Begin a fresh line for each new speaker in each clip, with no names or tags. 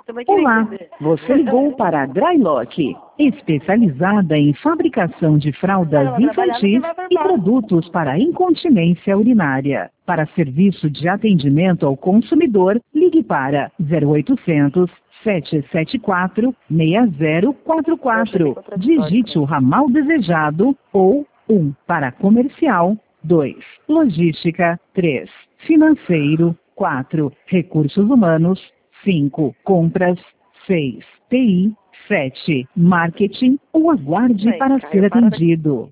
Você vai querer
Olá,
entender.
você ligou para a Drylock, especializada em fabricação de fraldas
Ela vai trabalhar, você
infantis
vai
e
formar.
produtos para incontinência urinária. Para serviço de atendimento ao consumidor, ligue para 0800 774 6044. Digite o ramal desejado ou 1 para comercial, 2 logística, 3 financeiro, 4 recursos humanos, 5 compras, 6 TI, 7 marketing ou aguarde
Aí,
para
Caio,
ser
para
atendido.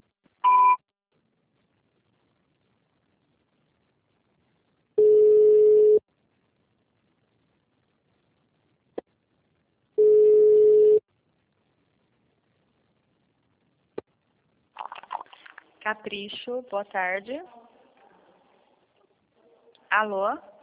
Capricho, boa tarde. Alô?